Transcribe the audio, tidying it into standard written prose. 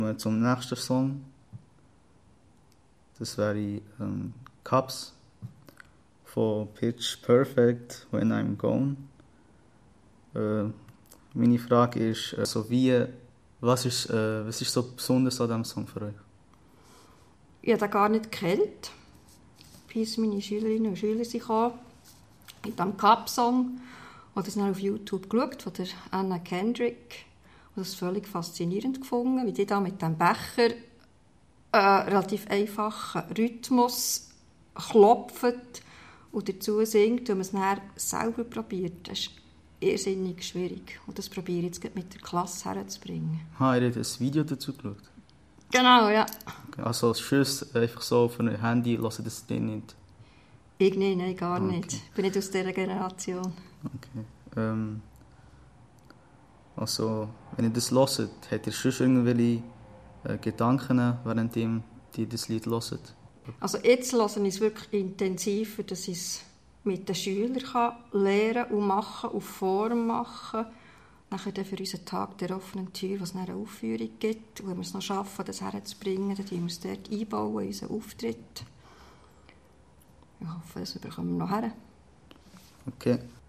Zum nächsten Song. Das wäre Cups von Pitch Perfect, When I'm Gone. Meine Frage ist, was ist so besonders an diesem Song für euch? Ich habe den gar nicht gekannt, bis meine Schülerinnen und Schüler kamen. Mit diesem Cup-Song. Ich habe das dann auf YouTube geschaut, von der Anna Kendrick. Und das völlig faszinierend gefunden, wie die da mit dem Becher relativ einfachen Rhythmus klopft und dazu singt, und man es dann selber probiert. Das ist irrsinnig schwierig. Und das probiere ich jetzt mit der Klasse herzubringen. Ihr habt ein Video dazu geschaut? Genau, ja. Okay, also Schuss einfach so auf ein Handy, hören das Ding nicht? Ich nicht, nein, gar nicht. Okay. Ich bin nicht aus dieser Generation. Okay. Also, wenn ihr das hört, habt ihr schon irgendwelche Gedanken, während ihr das Lied hört? Also jetzt höre ich es wirklich intensiver, dass ich es mit den Schülern lernen und machen und vormachen. Nachher dann für unseren Tag der offenen Tür, wo es eine Aufführung gibt, und wenn wir es noch schaffen, das herzubringen, dann einbauen wir es dort einbauen in unseren Auftritt. Ich hoffe, das bekommen wir noch her. Okay.